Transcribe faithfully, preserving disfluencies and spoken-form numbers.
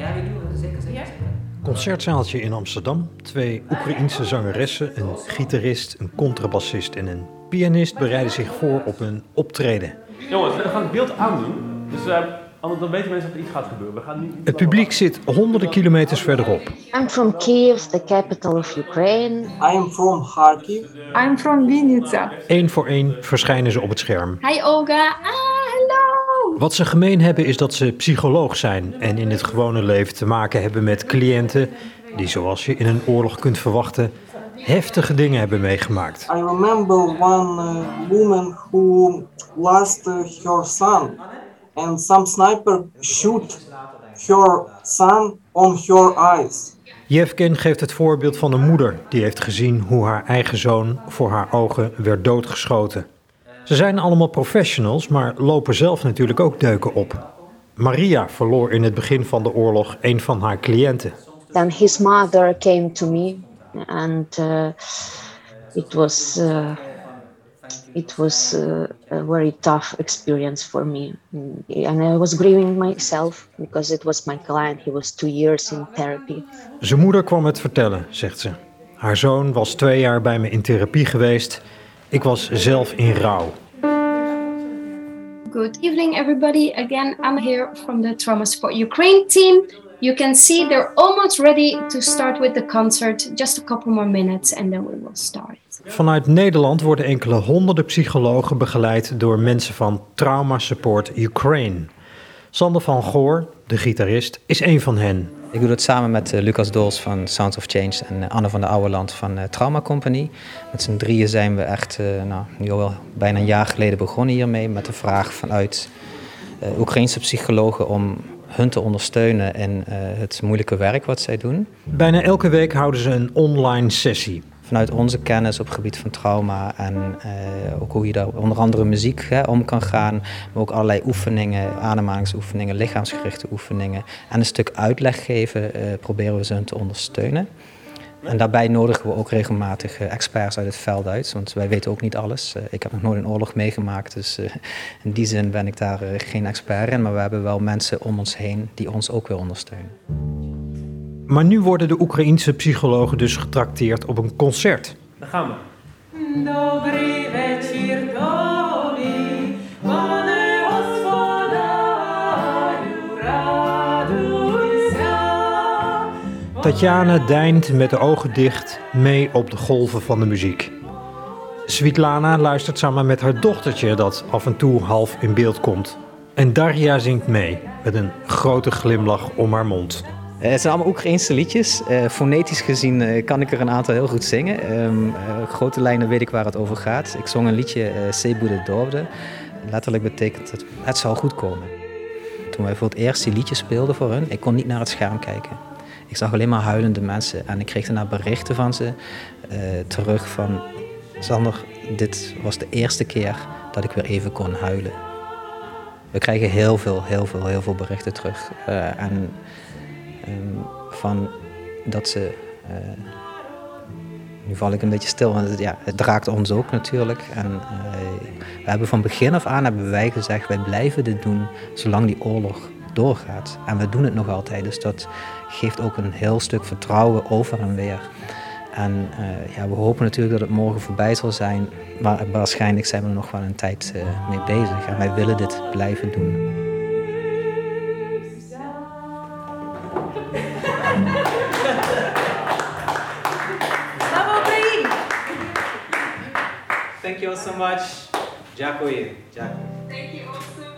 Ja, we doen zeker, zeker. Concertzaaltje in Amsterdam. Twee Oekraïense zangeressen, een gitarist, een contrabassist en een pianist bereiden zich voor op een optreden. Jongens, we gaan het beeld aandoen. Dus uh, anders dan weten mensen dat er iets gaat gebeuren. We gaan niet... Het publiek zit honderden kilometers verderop. I'm from Kiev, the capital of Ukraine. I'm from Kharkiv. I'm from Vinnytsia. Eén voor één verschijnen ze op het scherm. Hi Olga. Ah, hello. Wat ze gemeen hebben is dat ze psycholoog zijn en in het gewone leven te maken hebben met cliënten die, zoals je in een oorlog kunt verwachten, heftige dingen hebben meegemaakt. I remember one uh, woman who lost uh, her son and some sniper shoot her son on her eyes. Yevgen geeft het voorbeeld van een moeder die heeft gezien hoe haar eigen zoon voor haar ogen werd doodgeschoten. Ze zijn allemaal professionals, maar lopen zelf natuurlijk ook deuken op. Maria verloor in het begin van de oorlog een van haar cliënten. Then his mother came to me and uh, it was uh, it was uh, a very tough experience for me. And I was grieving myself because it was my client. He was two years in therapy. Zijn moeder kwam het vertellen, zegt ze. Haar zoon was twee jaar bij me in therapie geweest. Ik was zelf in rouw. Good evening everybody. Again, I'm here from the Trauma Support Ukraine team. You can see they're almost ready to start with the concert. Just a couple more minutes and then we will start. Vanuit Nederland worden enkele honderden psychologen begeleid door mensen van Trauma Support Ukraine. Sander van Goor, de gitarist, is een van hen. Ik doe dat samen met uh, Lucas Dols van Sounds of Change en uh, Anne van der Ouweland van uh, Trauma Company. Met z'n drieën zijn we echt uh, nou, nu al wel bijna een jaar geleden begonnen hiermee met de vraag vanuit uh, Oekraïense psychologen om hun te ondersteunen in uh, het moeilijke werk wat zij doen. Bijna elke week houden ze een online sessie. Vanuit onze kennis op het gebied van trauma en uh, ook hoe je daar onder andere muziek hè, om kan gaan. Maar ook allerlei oefeningen, ademhalingsoefeningen, lichaamsgerichte oefeningen. En een stuk uitleg geven, uh, proberen we ze hun te ondersteunen. En daarbij nodigen we ook regelmatig uh, experts uit het veld uit. Want wij weten ook niet alles. Uh, ik heb nog nooit een oorlog meegemaakt. Dus uh, in die zin ben ik daar uh, geen expert in. Maar we hebben wel mensen om ons heen die ons ook weer ondersteunen. Maar nu worden de Oekraïense psychologen dus getrakteerd op een concert. Daar gaan we. Добрий вечір тобі, пане господарю, радуйся. Tatjana deint met de ogen dicht mee op de golven van de muziek. Svitlana luistert samen met haar dochtertje dat af en toe half in beeld komt. En Darja zingt mee met een grote glimlach om haar mond. Uh, het zijn allemaal Oekraïense liedjes. Uh, fonetisch gezien uh, kan ik er een aantal heel goed zingen. Um, uh, grote lijnen weet ik waar het over gaat. Ik zong een liedje, uh, Se bude dobde. Letterlijk betekent het, het zal goed komen. Toen wij voor het eerst die liedjes speelden voor hun, ik kon niet naar het scherm kijken. Ik zag alleen maar huilende mensen. En ik kreeg daarna berichten van ze uh, terug van... Sander, dit was de eerste keer dat ik weer even kon huilen. We krijgen heel veel, heel veel, heel veel berichten terug. Uh, en... Um, van dat ze, uh, nu val ik een beetje stil, want het, ja, het raakt ons ook natuurlijk. En uh, we hebben van begin af aan hebben wij gezegd, wij blijven dit doen zolang die oorlog doorgaat. En we doen het nog altijd, dus dat geeft ook een heel stuk vertrouwen over en weer. En uh, ja, we hopen natuurlijk dat het morgen voorbij zal zijn, maar waarschijnlijk zijn we er nog wel een tijd uh, mee bezig. En wij willen dit blijven doen. Thank you all so much. Дякую. Дякую. Thank you also.